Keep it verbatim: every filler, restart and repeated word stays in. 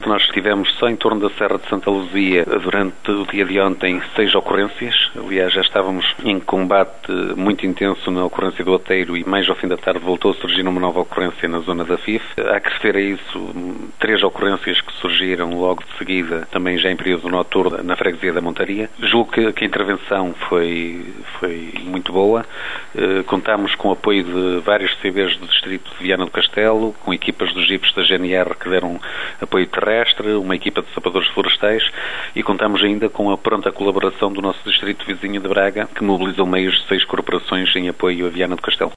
que nós tivemos só em torno da Serra de Santa Luzia, durante o dia de ontem, seis ocorrências. Aliás, já estávamos em combate muito intenso na ocorrência do Oteiro e mais ao fim da tarde voltou a surgir uma nova ocorrência na zona da F I F. Há que refer a isso três ocorrências que surgiram logo de seguida, também já em período noturno, na freguesia da Montaria. Julgo que, que a intervenção foi, foi muito boa. Uh, contámos com o apoio de vários C Bs do distrito de Viana do Castelo, com equipas dos jipes da G N R que deram apoio terrestre, uma equipa de sapadores florestais e contamos ainda com a pronta colaboração do nosso distrito vizinho de Braga, que mobilizou meios de seis corporações em apoio a Viana do Castelo.